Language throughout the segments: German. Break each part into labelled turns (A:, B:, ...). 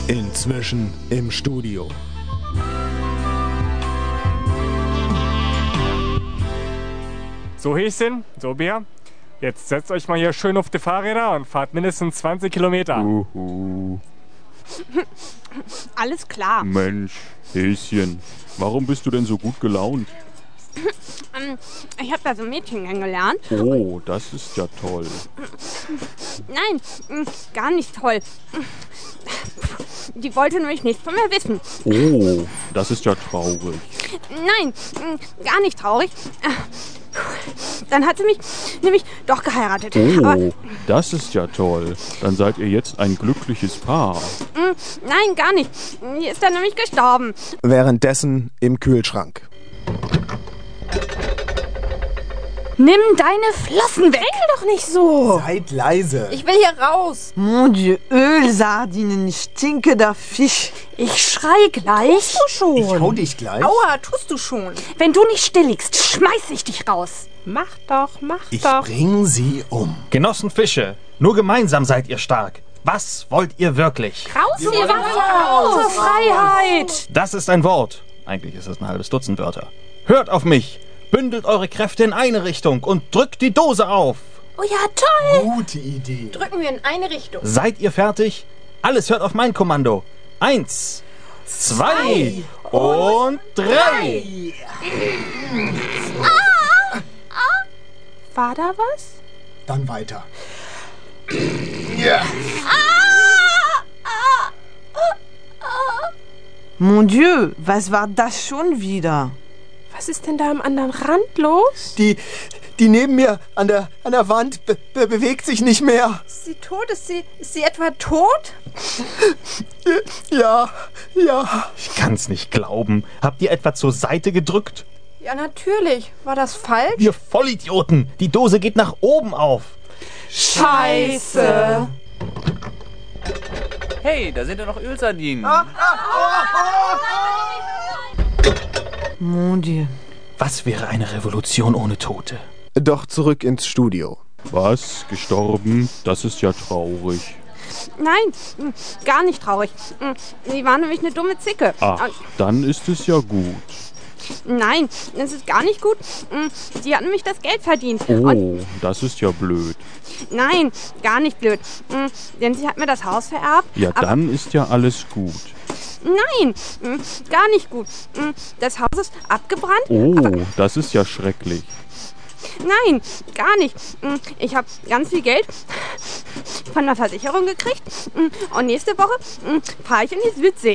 A: Inzwischen im Studio.
B: So Häschen, so Bär, jetzt setzt euch mal hier schön auf die Fahrräder und fahrt mindestens 20 Kilometer.
C: Alles klar.
D: Mensch, Häschen, warum bist du denn so gut gelaunt?
C: Ich habe da so ein Mädchen kennengelernt.
D: Oh, das ist ja toll.
C: Nein, gar nicht toll. Die wollte nämlich nichts von mir wissen.
D: Oh, das ist ja traurig.
C: Nein, gar nicht traurig. Dann hat sie mich nämlich doch geheiratet.
D: Oh,
C: Aber,
D: das ist ja toll. Dann seid ihr jetzt ein glückliches Paar.
C: nein, gar nicht. Die ist dann nämlich gestorben.
A: Währenddessen im Kühlschrank.
E: Nimm deine Flossen weg!
F: Doch nicht so.
A: Seid leise.
F: Ich will hier raus.
G: Mon Dieu, Ölsardinen, stinkender Fisch.
E: Ich schrei gleich.
F: Du schon.
A: Ich hau dich gleich.
F: Aua, tust du schon.
E: Wenn du nicht still liegst, schmeiß ich dich raus.
F: Mach doch.
A: Ich bring sie um.
H: Genossen Fische, nur gemeinsam seid ihr stark. Was wollt ihr wirklich?
F: Raus hier,
E: Zur Freiheit!
H: Das ist ein Wort. Eigentlich ist es ein halbes Dutzend Wörter. Hört auf mich. Bündelt eure Kräfte in eine Richtung und drückt die Dose auf.
E: Oh ja, toll!
A: Gute Idee.
F: Drücken wir in eine Richtung.
H: Seid ihr fertig? Alles hört auf mein Kommando. 1, 2 und 3.
F: War da was?
A: Dann weiter.
G: Mon Dieu, was war das schon wieder?
F: Was ist denn da am anderen Rand los?
A: Die neben mir an der Wand bewegt sich nicht mehr.
F: Ist sie tot? Ist sie etwa tot?
A: Ja.
H: Ich kann's nicht glauben. Habt ihr etwa zur Seite gedrückt?
F: Ja, natürlich. War das falsch?
H: Ihr Vollidioten! Die Dose geht nach oben auf.
F: Scheiße.
I: Hey, da sind ja noch Ölsardinen.
G: Mon Dieu.
H: Was wäre eine Revolution ohne Tote?
A: Doch zurück ins Studio.
D: Was? Gestorben? Das ist ja traurig.
C: Nein, gar nicht traurig. Die war nämlich eine dumme Zicke.
D: Ach, dann ist es ja gut.
C: Nein, das ist gar nicht gut. Die hat nämlich das Geld verdient.
D: Oh, das ist ja blöd.
C: Nein, gar nicht blöd. Denn sie hat mir das Haus vererbt.
D: Ja,
C: aber
D: dann ist ja alles gut.
C: nein, gar nicht gut. Das Haus ist abgebrannt.
D: Oh,
C: Aber
D: das ist ja schrecklich.
C: nein, gar nicht. Ich habe ganz viel Geld von der Versicherung gekriegt. Und nächste Woche fahre ich in die Südsee.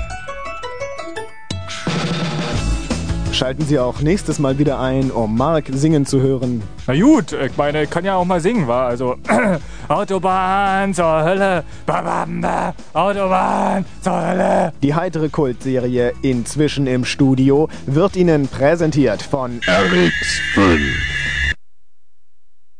A: Schalten Sie auch nächstes Mal wieder ein, um Mark singen zu hören.
B: Na gut, ich meine, ich kann ja auch mal singen, wa? Also, Autobahn zur Hölle, babamba, Autobahn zur Hölle.
A: Die heitere Kultserie Inzwischen im Studio wird Ihnen präsentiert von
D: RX5.